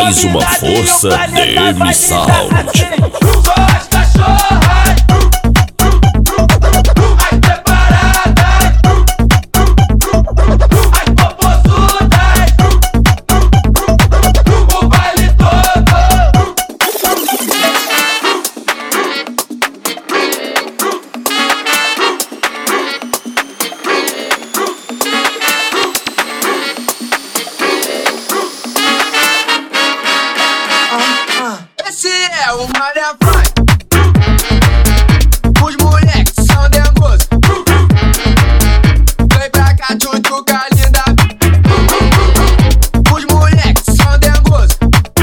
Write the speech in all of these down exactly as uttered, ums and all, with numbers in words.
Mais uma força D M Sound. Esse é o Maria Frank. Os moleques são dengosos. Vem pra cá, tchutchuca linda. Os moleques são dengosos.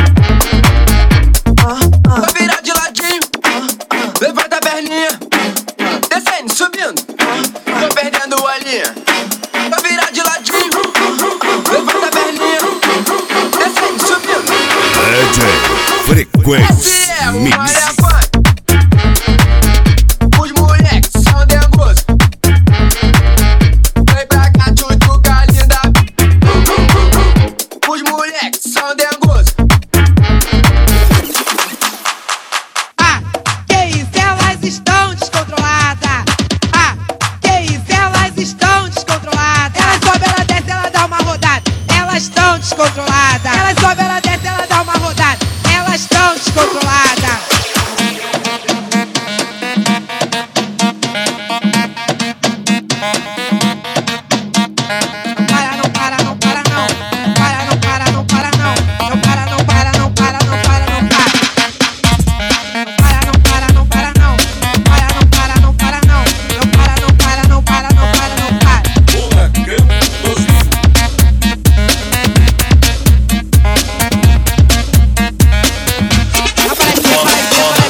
Vai virar de ladinho. Levanta a perninha. Descendo, subindo. Tô perdendo a linha. Vai virar de ladinho. Levanta a perninha. Descendo, subindo. D J Frequência Mix. Os moleques são dengosos. Vem pra cá, tchutchuca linda. Os moleques são dengosos. Ah, que isso, elas estão descontroladas. Ah, que isso, elas estão descontroladas. Ela sobe, ela desce, ela dá uma rodada. Elas estão descontroladas. Ela sobe, ela desce, ela dá uma rodada. Elas estão descontroladas.